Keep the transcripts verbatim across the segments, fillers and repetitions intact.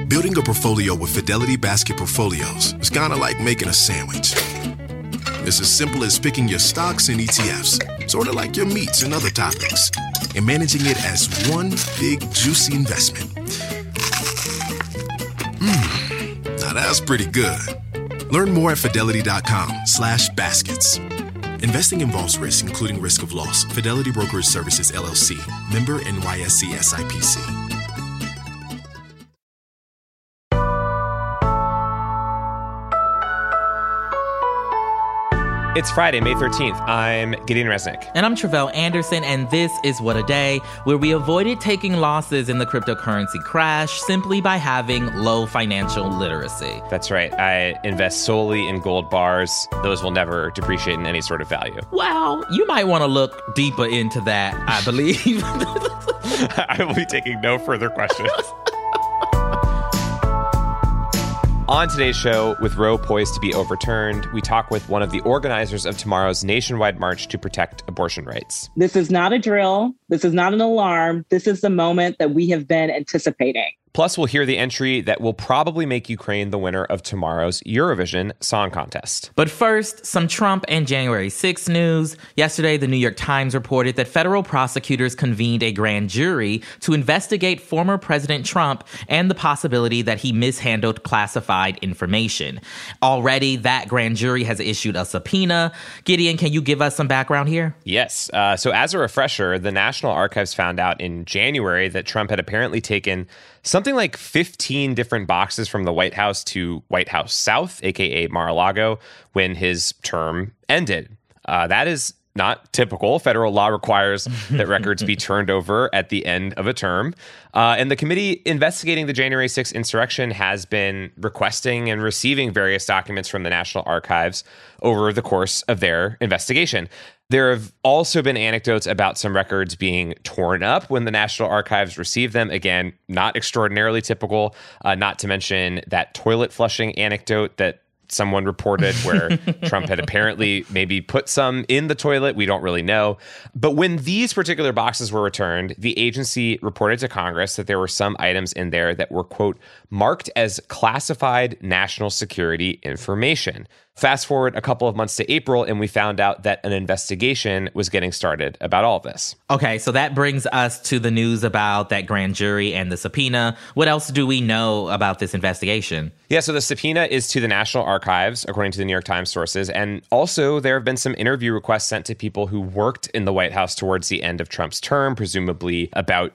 Building a portfolio with Fidelity Basket Portfolios is kind of like making a sandwich. It's as simple as picking your stocks and E T Fs, sort of like your meats and other toppings, and managing it as one big, juicy investment. Mmm, now that's pretty good. Learn more at fidelity.com slash baskets. Investing involves risk, including risk of loss. Fidelity Brokerage Services, L L C. Member N Y S E S I P C. It's Friday, May thirteenth. I'm Gideon Resnick. And I'm Travell Anderson, and this is What a Day, where we avoided taking losses in the cryptocurrency crash simply by having low financial literacy. That's right. I invest solely in gold bars. Those will never depreciate in any sort of value. Well, you might want to look deeper into that, I believe. I will be taking no further questions. On today's show, with Roe poised to be overturned, we talk with one of the organizers of tomorrow's nationwide march to protect abortion rights. This is not a drill. This is not an alarm. This is the moment that we have been anticipating. Plus, we'll hear the entry that will probably make Ukraine the winner of tomorrow's Eurovision Song Contest. But first, some Trump and January sixth news. Yesterday, the New York Times reported that federal prosecutors convened a grand jury to investigate former President Trump and the possibility that he mishandled classified information. Already, that grand jury has issued a subpoena. Gideon, can you give us some background here? Yes. Uh, so as a refresher, the National Archives found out in January that Trump had apparently taken something like fifteen different boxes from the White House to White House South, a k a. Mar-a-Lago, when his term ended. Uh, that is not typical. Federal law requires that records be turned over at the end of a term. Uh, and the committee investigating the January sixth insurrection has been requesting and receiving various documents from the National Archives over the course of their investigation. There have also been anecdotes about some records being torn up when the National Archives received them. Again, not extraordinarily typical, uh, not to mention that toilet flushing anecdote that someone reported where Trump had apparently maybe put some in the toilet. We don't really know. But when these particular boxes were returned, the agency reported to Congress that there were some items in there that were, quote, marked as classified national security information. Fast forward a couple of months to April, and we found out that an investigation was getting started about all of this. Okay, so that brings us to the news about that grand jury and the subpoena. What else do we know about this investigation? Yeah, so the subpoena is to the National Archives, according to the New York Times sources. And also, there have been some interview requests sent to people who worked in the White House towards the end of Trump's term, presumably about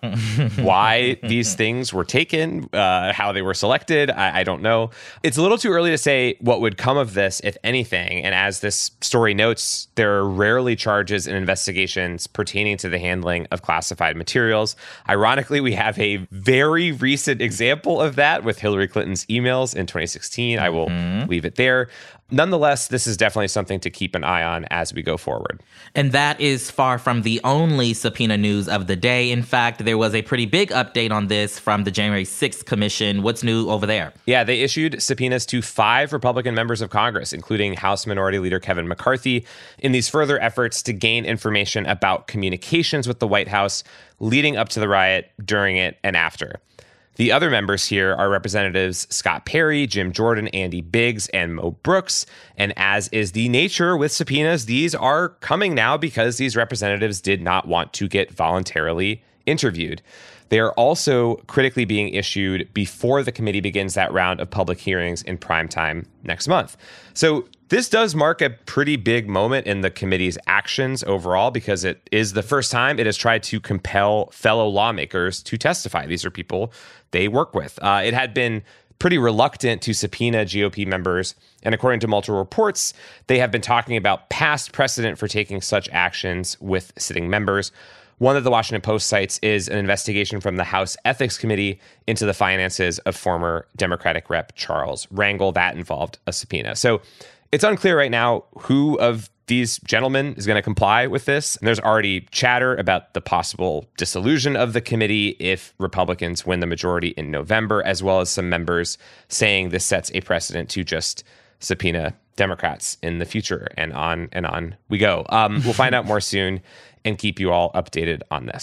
why these things were taken, uh, how they were selected. I, I don't know. It's a little too early to say what would come of this, if anything. And as this story notes, there are rarely charges in investigations pertaining to the handling of classified materials. Ironically, we have a very recent example of that with Hillary Clinton's emails in twenty sixteen. I will mm-hmm. leave it there. Nonetheless, this is definitely something to keep an eye on as we go forward. And that is far from the only subpoena news of the day. In fact, there was a pretty big update on this from the January sixth Commission. What's new over there? Yeah, they issued subpoenas to five Republican members of Congress, including House Minority Leader Kevin McCarthy, in these further efforts to gain information about communications with the White House leading up to the riot, during it, and after. The other members here are Representatives Scott Perry, Jim Jordan, Andy Biggs, and Mo Brooks. And as is the nature with subpoenas, these are coming now because these representatives did not want to get voluntarily interviewed. They are also critically being issued before the committee begins that round of public hearings in prime time next month. So this does mark a pretty big moment in the committee's actions overall, because it is the first time it has tried to compel fellow lawmakers to testify. These are people they work with. Uh, it had been pretty reluctant to subpoena G O P members, and according to multiple reports, they have been talking about past precedent for taking such actions with sitting members. One that the Washington Post cites is an investigation from the House Ethics Committee into the finances of former Democratic Rep Charles Rangel. That involved a subpoena. So it's unclear right now who of these gentlemen is going to comply with this. And there's already chatter about the possible dissolution of the committee if Republicans win the majority in November, as well as some members saying this sets a precedent to just subpoena Democrats in the future, and on and on we go. Um, we'll find out more soon and keep you all updated on this.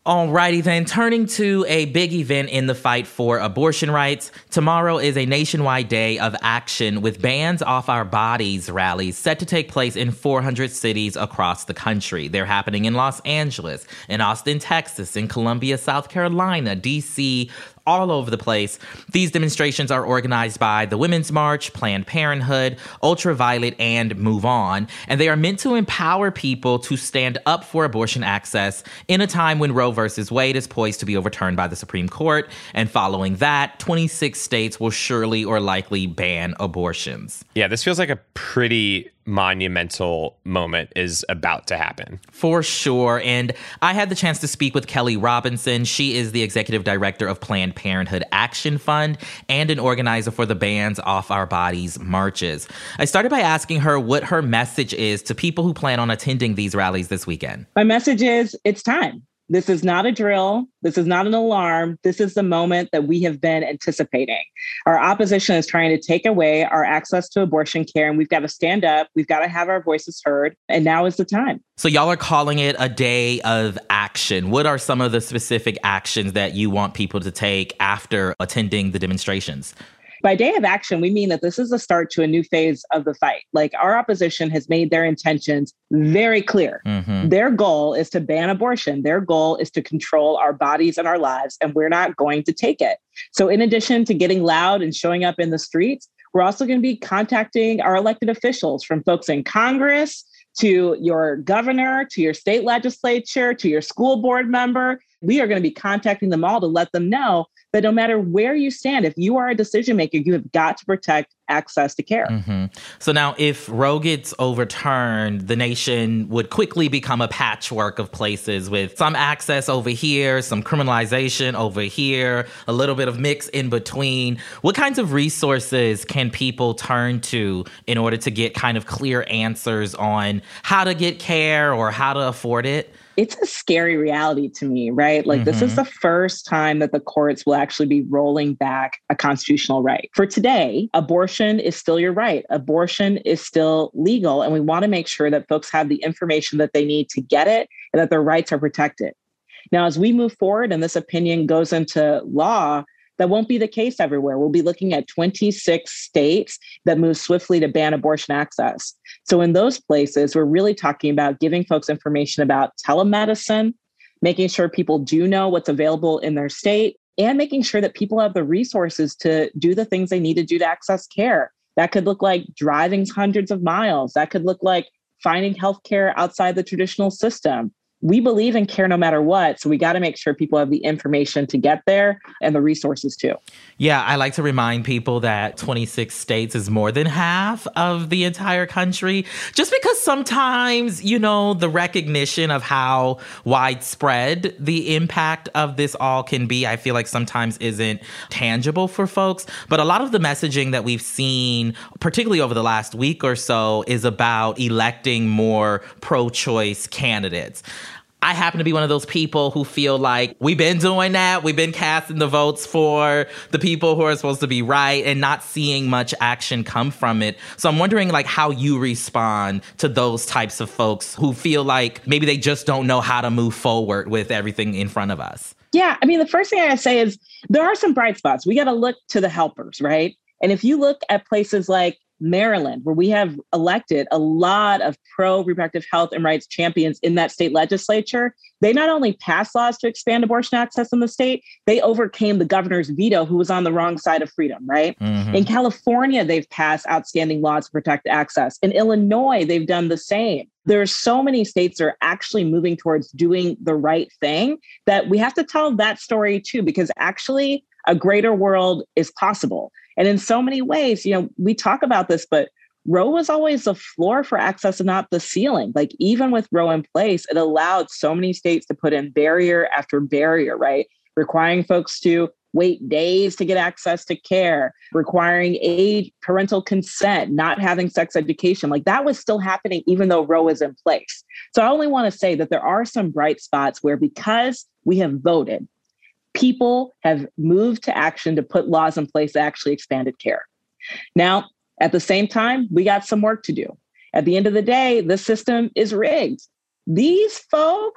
Alrighty then, turning to a big event in the fight for abortion rights. Tomorrow is a nationwide day of action with Bands Off Our Bodies rallies set to take place in four hundred cities across the country. They're happening in Los Angeles, in Austin, Texas, in Columbia, South Carolina, D C, all over the place. These demonstrations are organized by the Women's March, Planned Parenthood, Ultraviolet, and Move On, and they are meant to empower people to stand up for abortion access in a time when Roe versus Wade is poised to be overturned by the Supreme Court, and following that, twenty-six states will surely or likely ban abortions. Yeah, this feels like a pretty monumental moment is about to happen. For sure. And I had the chance to speak with Kelly Robinson. She is the executive director of Planned Parenthood Action Fund and an organizer for the Bands Off Our Bodies marches. I started by asking her what her message is to people who plan on attending these rallies this weekend. My message is it's time. This is not a drill. This is not an alarm. This is the moment that we have been anticipating. Our opposition is trying to take away our access to abortion care, and we've got to stand up. We've got to have our voices heard, and now is the time. So y'all are calling it a day of action. What are some of the specific actions that you want people to take after attending the demonstrations? By day of action, we mean that this is the start to a new phase of the fight. Like, our opposition has made their intentions very clear. Mm-hmm. Their goal is to ban abortion. Their goal is to control our bodies and our lives, and we're not going to take it. So in addition to getting loud and showing up in the streets, we're also going to be contacting our elected officials, from folks in Congress to your governor, to your state legislature, to your school board member. We are going to be contacting them all to let them know that no matter where you stand, if you are a decision maker, you have got to protect access to care. Mm-hmm. So now, if Roe gets overturned, the nation would quickly become a patchwork of places with some access over here, some criminalization over here, a little bit of mix in between. What kinds of resources can people turn to in order to get kind of clear answers on how to get care or how to afford it? It's a scary reality to me, right? Like, mm-hmm. This is the first time that the courts will actually be rolling back a constitutional right. For today, abortion is still your right. Abortion is still legal. And we want to make sure that folks have the information that they need to get it and that their rights are protected. Now, as we move forward and this opinion goes into law, that won't be the case everywhere. We'll be looking at twenty-six states that move swiftly to ban abortion access. So in those places, we're really talking about giving folks information about telemedicine, making sure people do know what's available in their state, and making sure that people have the resources to do the things they need to do to access care. That could look like driving hundreds of miles. That could look like finding healthcare outside the traditional system. We believe in care no matter what, so we got to make sure people have the information to get there and the resources too. Yeah, I like to remind people that twenty-six states is more than half of the entire country, just because sometimes, you know, the recognition of how widespread the impact of this all can be, I feel like sometimes isn't tangible for folks. But a lot of the messaging that we've seen, particularly over the last week or so, is about electing more pro-choice candidates. I happen to be one of those people who feel like we've been doing that. We've been casting the votes for the people who are supposed to be right and not seeing much action come from it. So I'm wondering, like, how you respond to those types of folks who feel like maybe they just don't know how to move forward with everything in front of us. Yeah, I mean, the first thing I say is there are some bright spots. We got to look to the helpers, right? And if you look at places like Maryland, where we have elected a lot of pro-reproductive health and rights champions in that state legislature, they not only passed laws to expand abortion access in the state, they overcame the governor's veto, who was on the wrong side of freedom, right? Mm-hmm. In California, they've passed outstanding laws to protect access. In Illinois, they've done the same. There are so many states that are actually moving towards doing the right thing that we have to tell that story too, because actually a greater world is possible. And in so many ways, you know, we talk about this, but Roe was always the floor for access and not the ceiling. Like, even with Roe in place, it allowed so many states to put in barrier after barrier, right? Requiring folks to wait days to get access to care, requiring age, parental consent, not having sex education. Like, that was still happening even though Roe is in place. So I only want to say that there are some bright spots where, because we have voted, people have moved to action to put laws in place that actually expanded care. Now, at the same time, we got some work to do. At the end of the day, the system is rigged. These folks,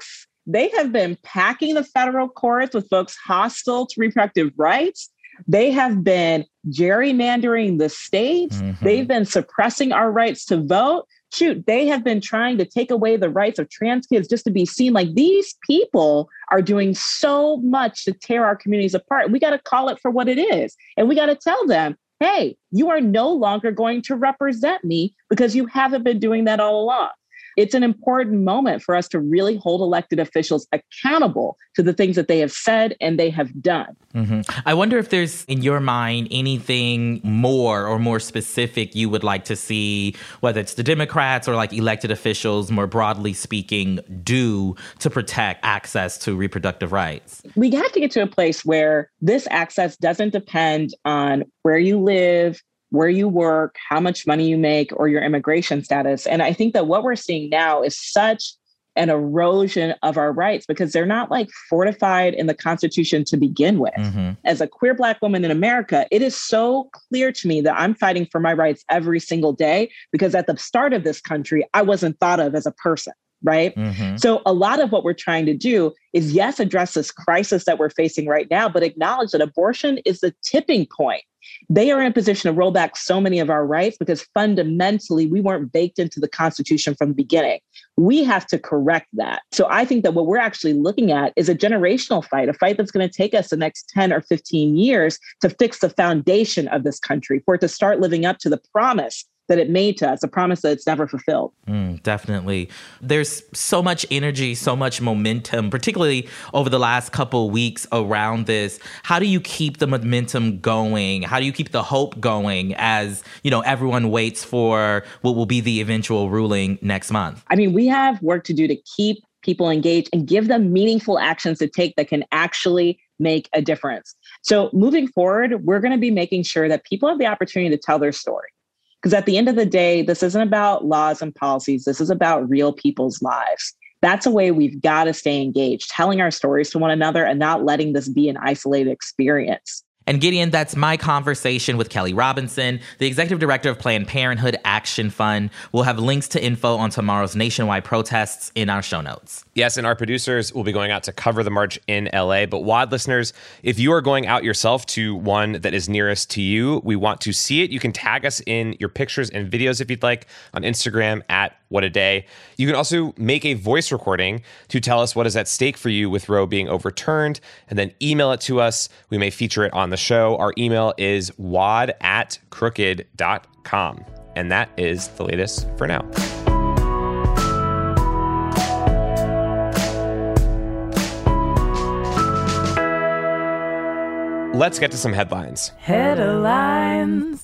they have been packing the federal courts with folks hostile to reproductive rights. They have been gerrymandering the states. Mm-hmm. They've been suppressing our rights to vote. Shoot, they have been trying to take away the rights of trans kids just to be seen. Like, these people are doing so much to tear our communities apart. We got to call it for what it is. And we got to tell them, hey, you are no longer going to represent me because you haven't been doing that all along. It's an important moment for us to really hold elected officials accountable to the things that they have said and they have done. Mm-hmm. I wonder if there's, in your mind, anything more or more specific you would like to see, whether it's the Democrats or like elected officials, more broadly speaking, do to protect access to reproductive rights. We have to get to a place where this access doesn't depend on where you live, where you work, how much money you make, or your immigration status. And I think that what we're seeing now is such an erosion of our rights because they're not like fortified in the Constitution to begin with. Mm-hmm. As a queer Black woman in America, it is so clear to me that I'm fighting for my rights every single day because at the start of this country, I wasn't thought of as a person. Right. Mm-hmm. So a lot of what we're trying to do is, yes, address this crisis that we're facing right now, but acknowledge that abortion is the tipping point. They are in a position to roll back so many of our rights because fundamentally we weren't baked into the Constitution from the beginning. We have to correct that. So I think that what we're actually looking at is a generational fight, a fight that's going to take us the next ten or fifteen years to fix the foundation of this country, for it to start living up to the promise that it made to us, a promise that it's never fulfilled. Mm, definitely. There's so much energy, so much momentum, particularly over the last couple weeks around this. How do you keep the momentum going? How do you keep the hope going as, you know, everyone waits for what will be the eventual ruling next month? I mean, we have work to do to keep people engaged and give them meaningful actions to take that can actually make a difference. So moving forward, we're going to be making sure that people have the opportunity to tell their story. Because at the end of the day, this isn't about laws and policies. This is about real people's lives. That's a way we've got to stay engaged, telling our stories to one another and not letting this be an isolated experience. And Gideon, that's my conversation with Kelly Robinson, the executive director of Planned Parenthood Action Fund. We'll have links to info on tomorrow's nationwide protests in our show notes. Yes, and our producers will be going out to cover the march in L A. But W O D listeners, if you are going out yourself to one that is nearest to you, we want to see it. You can tag us in your pictures and videos if you'd like on Instagram at What a Day. You can also make a voice recording to tell us what is at stake for you with Roe being overturned, and then email it to us. We may feature it on the show. Our email is wad at crooked dot com. And that is the latest for now. Let's get to some headlines. Headlines.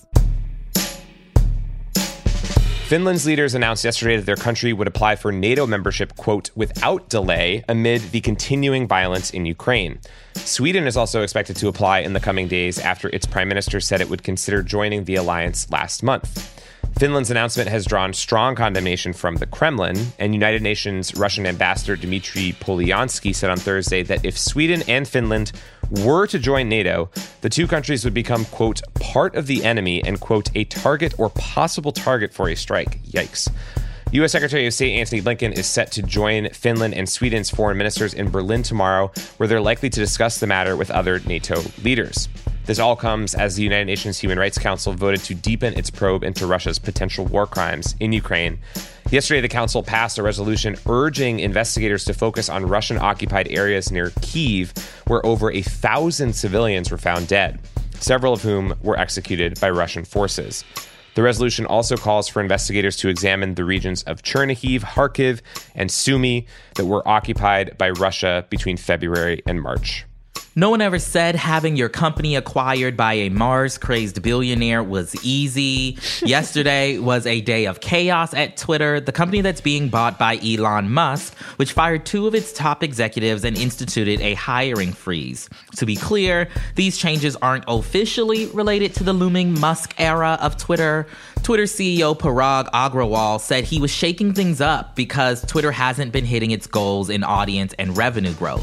Finland's leaders announced yesterday that their country would apply for NATO membership, quote, without delay amid the continuing violence in Ukraine. Sweden is also expected to apply in the coming days after its prime minister said it would consider joining the alliance last month. Finland's announcement has drawn strong condemnation from the Kremlin, and United Nations Russian ambassador Dmitry Polyansky said on Thursday that if Sweden and Finland were to join NATO, the two countries would become, quote, part of the enemy and, quote, a target or possible target for a strike. Yikes. U S Secretary of State Antony Blinken is set to join Finland and Sweden's foreign ministers in Berlin tomorrow, where they're likely to discuss the matter with other NATO leaders. This all comes as the United Nations Human Rights Council voted to deepen its probe into Russia's potential war crimes in Ukraine. Yesterday, the council passed a resolution urging investigators to focus on Russian-occupied areas near Kyiv, where over a thousand civilians were found dead, several of whom were executed by Russian forces. The resolution also calls for investigators to examine the regions of Chernihiv, Kharkiv, and Sumy that were occupied by Russia between February and March. No one ever said having your company acquired by a Mars-crazed billionaire was easy. Yesterday was a day of chaos at Twitter, the company that's being bought by Elon Musk, which fired two of its top executives and instituted a hiring freeze. To be clear, these changes aren't officially related to the looming Musk era of Twitter. Twitter C E O Parag Agrawal said he was shaking things up because Twitter hasn't been hitting its goals in audience and revenue growth.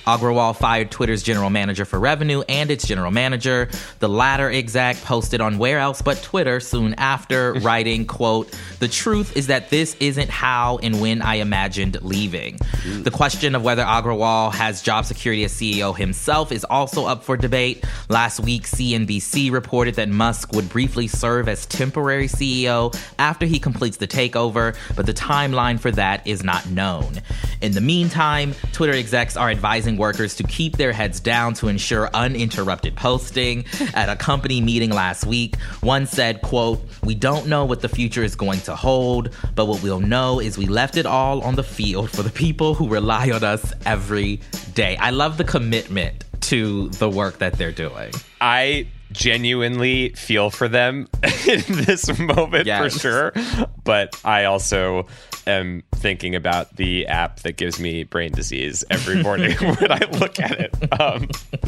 Agrawal fired Twitter's general manager for revenue and its general manager. The latter exec posted on where else but Twitter soon after, writing, quote, "The truth is that this isn't how and when I imagined leaving." The question of whether Agrawal has job security as C E O himself is also up for debate. Last week, C N B C reported that Musk would briefly serve as temporary C E O after he completes the takeover, but the timeline for that is not known. In the meantime, Twitter execs are advising workers to keep their heads down to ensure uninterrupted posting. At a company meeting last week, one said, quote, "We don't know what the future is going to hold, but what we'll know is we left it all on the field for the people who rely on us every day." I love the commitment to the work that they're doing. I genuinely feel for them in this moment, yes. for sure. But I also am thinking about the app that gives me brain disease every morning when I look at it. Um,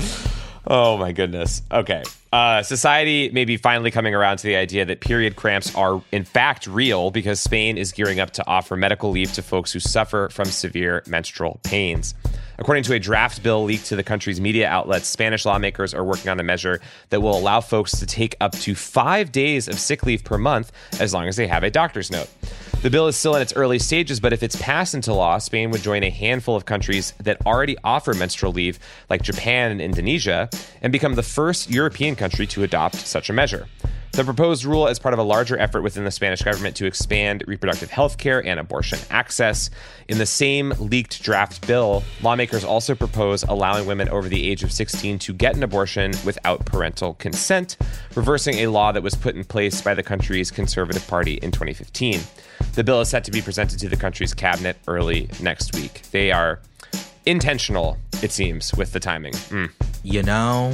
oh, my goodness. Okay. Uh, society may be finally coming around to the idea that period cramps are, in fact, real because Spain is gearing up to offer medical leave to folks who suffer from severe menstrual pains. According to a draft bill leaked to the country's media outlets, Spanish lawmakers are working on a measure that will allow folks to take up to five days of sick leave per month as long as they have a doctor's note. The bill is still in its early stages, but if it's passed into law, Spain would join a handful of countries that already offer menstrual leave, like Japan and Indonesia, and become the first European country to adopt such a measure. The proposed rule is part of a larger effort within the Spanish government to expand reproductive health care and abortion access. In the same leaked draft bill, lawmakers also propose allowing women over the age of sixteen to get an abortion without parental consent, reversing a law that was put in place by the country's Conservative Party in twenty fifteen. The bill is set to be presented to the country's cabinet early next week. They are intentional, it seems, with the timing. Mm. You know,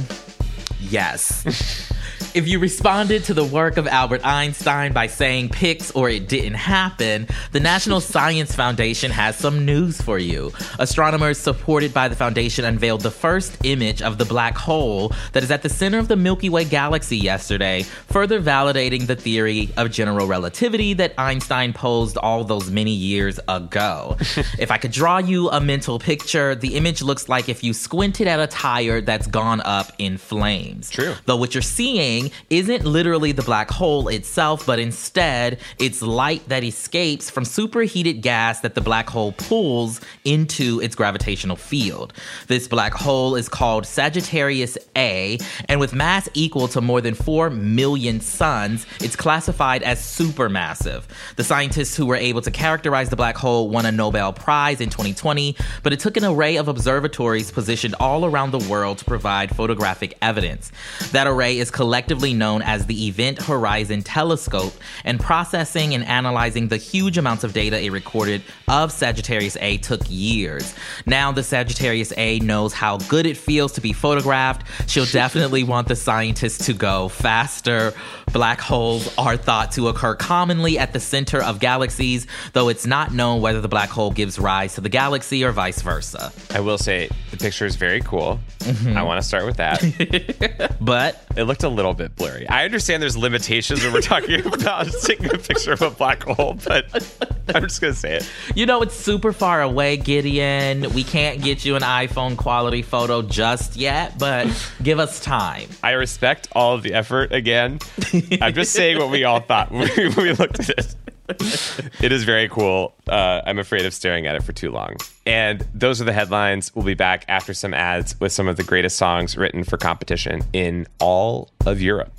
yes. If you responded to the work of Albert Einstein by saying pics or it didn't happen, the National Science Foundation has some news for you. Astronomers supported by the foundation unveiled the first image of the black hole that is at the center of the Milky Way galaxy yesterday, further validating the theory of general relativity that Einstein posed all those many years ago. If I could draw you a mental picture, the image looks like if you squinted at a tire that's gone up in flames. True. Though what you're seeing isn't literally the black hole itself, but instead it's light that escapes from superheated gas that the black hole pulls into its gravitational field. This black hole is called Sagittarius A, and with mass equal to more than four million suns, it's classified as supermassive. The scientists who were able to characterize the black hole won a Nobel Prize in twenty twenty, but it took an array of observatories positioned all around the world to provide photographic evidence. That array is collectively known as the Event Horizon Telescope, and processing and analyzing the huge amounts of data it recorded of Sagittarius A took years. Now the Sagittarius A knows how good it feels to be photographed. She'll definitely want the scientists to go faster. Black holes are thought to occur commonly at the center of galaxies, though it's not known whether the black hole gives rise to the galaxy or vice versa. I will say the picture is very cool. Mm-hmm. I want to start with that. But it looked a little bit blurry. I understand there's limitations when we're talking about taking a picture of a black hole, but I'm just going to say it. You know, it's super far away, Gideon. We can't get you an iPhone quality photo just yet, but give us time. I respect all of the effort again. I'm just saying what we all thought when we looked at it. It is very cool. Uh, I'm afraid of staring at it for too long. And those are the headlines. We'll be back after some ads with some of the greatest songs written for competition in all of Europe.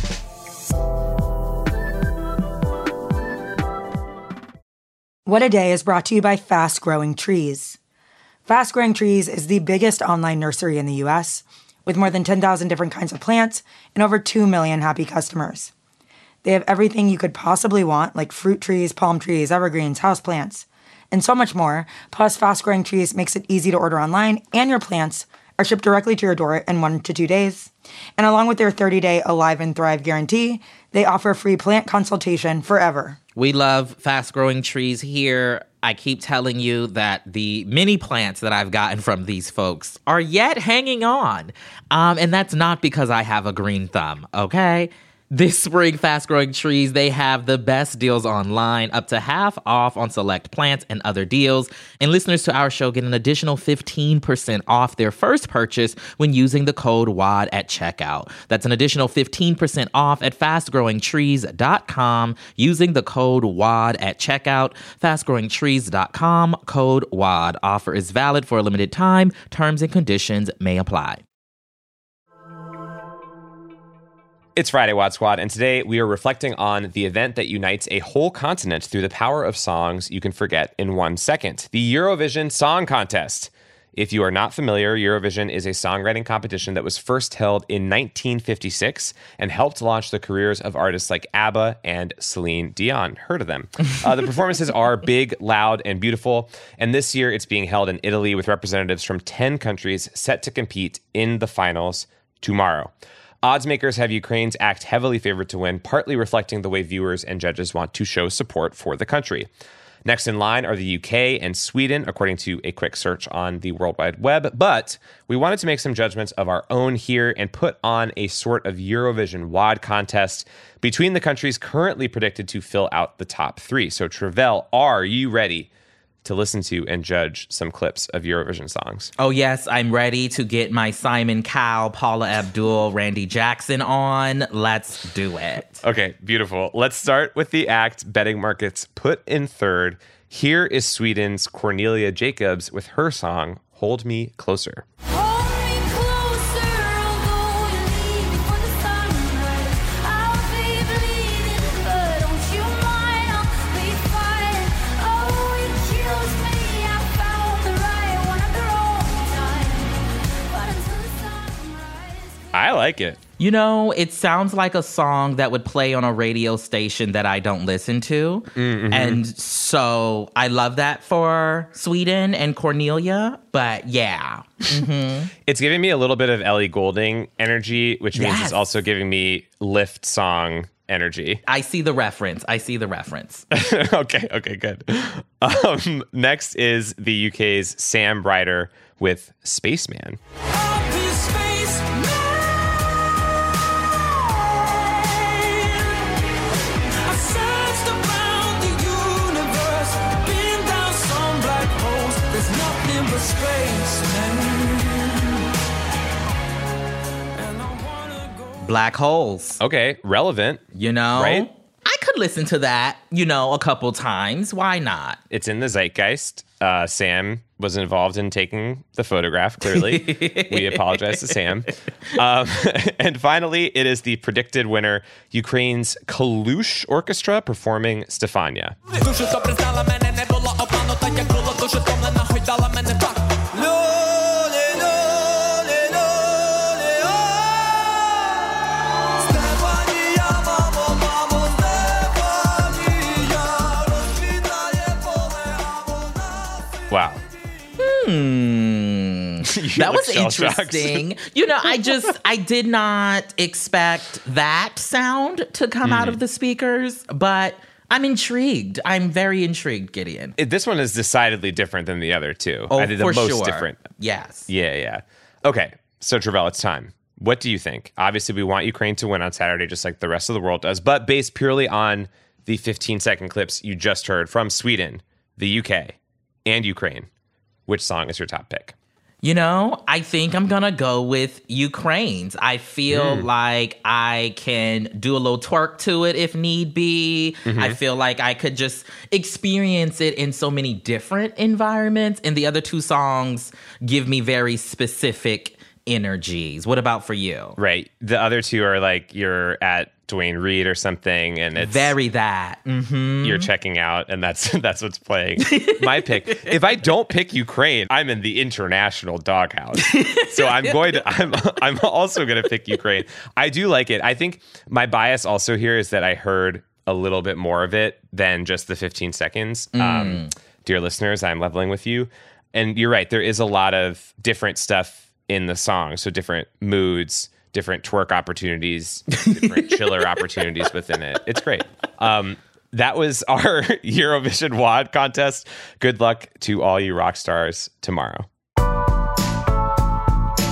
What a Day is brought to you by Fast Growing Trees. Fast Growing Trees is the biggest online nursery in the U S, with more than ten thousand different kinds of plants and over two million happy customers. They have everything you could possibly want, like fruit trees, palm trees, evergreens, houseplants, and so much more. Plus, Fast Growing Trees makes it easy to order online, and your plants are shipped directly to your door in one to two days. And along with their thirty-day Alive and Thrive guarantee, they offer free plant consultation forever. We love Fast Growing Trees here. I keep telling you that the mini plants that I've gotten from these folks are yet hanging on. Um, and that's not because I have a green thumb, okay? This spring, Fast Growing Trees, they have the best deals online, up to half off on select plants and other deals. And listeners to our show get an additional fifteen percent off their first purchase when using the code W A D at checkout. That's an additional fifteen percent off at fast growing trees dot com using the code W A D at checkout. fast growing trees dot com, code W A D. Offer is valid for a limited time. Terms and conditions may apply. It's Friday, Wad Squad, and today we are reflecting on the event that unites a whole continent through the power of songs you can forget in one second, the Eurovision Song Contest. If you are not familiar, Eurovision is a songwriting competition that was first held in nineteen fifty-six and helped launch the careers of artists like ABBA and Celine Dion. Heard of them. Uh, the performances are big, loud, and beautiful, and this year it's being held in Italy with representatives from ten countries set to compete in the finals tomorrow. Odds makers have Ukraine's act heavily favored to win, partly reflecting the way viewers and judges want to show support for the country. Next in line are the U K and Sweden, according to a quick search on the World Wide Web. But we wanted to make some judgments of our own here and put on a sort of Eurovision W A D contest between the countries currently predicted to fill out the top three. So, Tre'vell, are you ready to listen to and judge some clips of Eurovision songs? Oh, yes, I'm ready to get my Simon Cowell, Paula Abdul, Randy Jackson on. Let's do it. Okay, beautiful. Let's start with the act betting markets put in third. Here is Sweden's Cornelia Jacobs with her song, Hold Me Closer. I like it. You know, it sounds like a song that would play on a radio station that I don't listen to. Mm-hmm. And so I love that for Sweden and Cornelia. But yeah. Mm-hmm. It's giving me a little bit of Ellie Goulding energy, which means Yes. it's also giving me lift song energy. I see the reference. I see the reference. okay, okay, good. Um, next is the U K's Sam Ryder with Spaceman. Black holes. Okay, relevant. You know? Right? I could listen to that, you know, a couple times. Why not? It's in the zeitgeist. Uh, Sam was involved in taking the photograph, clearly. We apologize to Sam. Um, and finally, it is the predicted winner, Ukraine's Kalush Orchestra performing Stefania. Wow. Hmm. That was interesting. You know, I just, I did not expect that sound to come mm. out of the speakers, but I'm intrigued. I'm very intrigued, Gideon. It, this one is decidedly different than the other two. Oh, I think the for most sure. different. Yes. Yeah, yeah. Okay, so Tre'vell, it's time. What do you think? Obviously, we want Ukraine to win on Saturday, just like the rest of the world does, but based purely on the fifteen-second clips you just heard from Sweden, the U K, and Ukraine, which song is your top pick? You know, I think I'm going to go with Ukraine's. I feel mm. like I can do a little twerk to it if need be. Mm-hmm. I feel like I could just experience it in so many different environments. And the other two songs give me very specific energies. What about for you? Right. The other two are like you're at Dwayne Reed or something, and it's very that. Mm-hmm. You're checking out, and that's that's what's playing. My pick. If I don't pick Ukraine, I'm in the international doghouse. So I'm going to. I'm I'm also going to pick Ukraine. I do like it. I think my bias also here is that I heard a little bit more of it than just the fifteen seconds. Mm. Um, dear listeners, I'm leveling with you, and you're right. There is a lot of different stuff in the song, so different moods, different twerk opportunities, different chiller opportunities within it. It's great. Um, that was our Eurovision W A D contest. Good luck to all you rock stars tomorrow.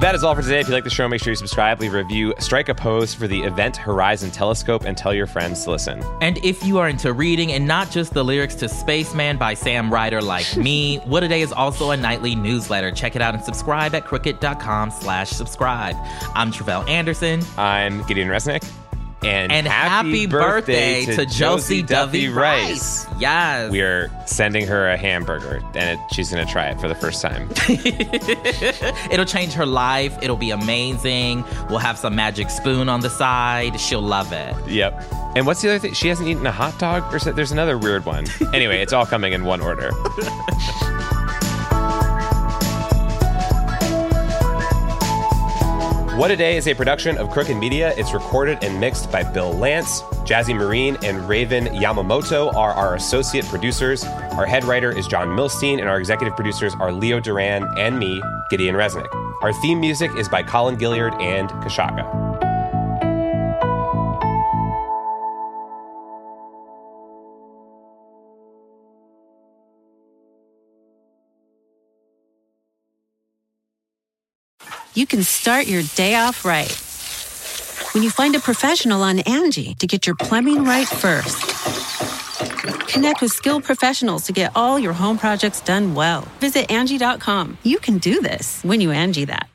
That is all for today. If you like the show, make sure you subscribe, leave a review, strike a pose for the Event Horizon Telescope, and tell your friends to listen. And if you are into reading and not just the lyrics to Spaceman by Sam Ryder like me, What a Day is also a nightly newsletter. Check it out and subscribe at crooked.com slash subscribe. I'm Tre'vell Anderson. I'm Gideon Resnick. And, and happy, happy birthday, birthday to, to Josie Duffy Rice. Rice. Yes. We are sending her a hamburger, and it, she's going to try it for the first time. It'll change her life. It'll be amazing. We'll have some magic spoon on the side. She'll love it. Yep. And what's the other thing? She hasn't eaten a hot dog? Or so, there's another weird one. Anyway, it's all coming in one order. What a Day is a production of Crooked Media. It's recorded and mixed by Bill Lance. Jazzy Marine and Raven Yamamoto are our associate producers. Our head writer is John Milstein, and our executive producers are Leo Duran and me, Gideon Resnick. Our theme music is by Colin Gilliard and Kashaka. You can start your day off right when you find a professional on Angie to get your plumbing right first. Connect with skilled professionals to get all your home projects done well. Visit Angie dot com. You can do this when you Angie that.